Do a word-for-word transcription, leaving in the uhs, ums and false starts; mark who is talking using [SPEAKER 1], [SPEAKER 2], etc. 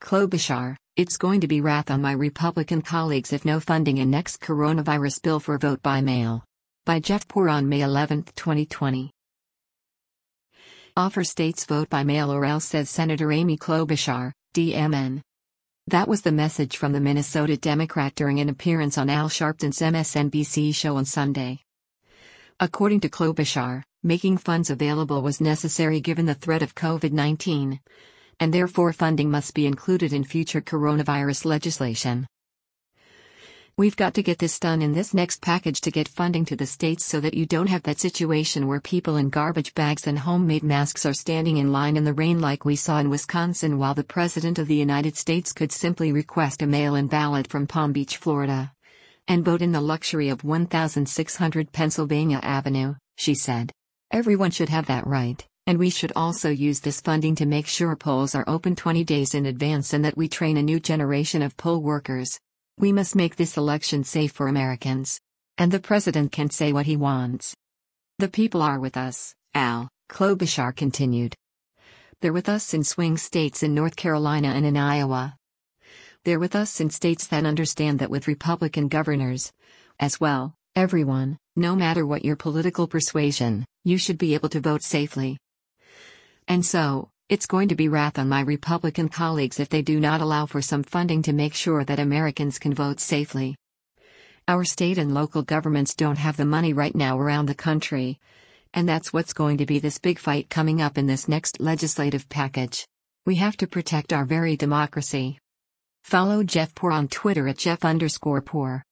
[SPEAKER 1] Klobuchar, it's going to be wrath on my Republican colleagues if no funding in next coronavirus bill for vote by mail. By Jeff Poor on May eleventh, twenty twenty. Offer states vote by mail or else, says Senator Amy Klobuchar, D M N. That was the message from the Minnesota Democrat during an appearance on Al Sharpton's M S N B C show on Sunday. According to Klobuchar, making funds available was necessary given the threat of COVID nineteen, and therefore funding must be included in future coronavirus legislation. We've got to get this done in this next package to get funding to the states so that you don't have that situation where people in garbage bags and homemade masks are standing in line in the rain like we saw in Wisconsin, while the President of the United States could simply request a mail-in ballot from Palm Beach, Florida, and vote in the luxury of one thousand six hundred Pennsylvania Avenue, she said. Everyone should have that right, and we should also use this funding to make sure polls are open twenty days in advance and that we train a new generation of poll workers. We must make this election safe for Americans. And the president can say what he wants. The people are with us, Al Klobuchar continued. They're with us in swing states in North Carolina and in Iowa. They're with us in states that understand that with Republican governors, as well, everyone, no matter what your political persuasion, you should be able to vote safely. And so, it's going to be wrath on my Republican colleagues if they do not allow for some funding to make sure that Americans can vote safely. Our state and local governments don't have the money right now around the country. And that's what's going to be this big fight coming up in this next legislative package. We have to protect our very democracy. Follow Jeff Poor on Twitter at Jeff underscore Poor.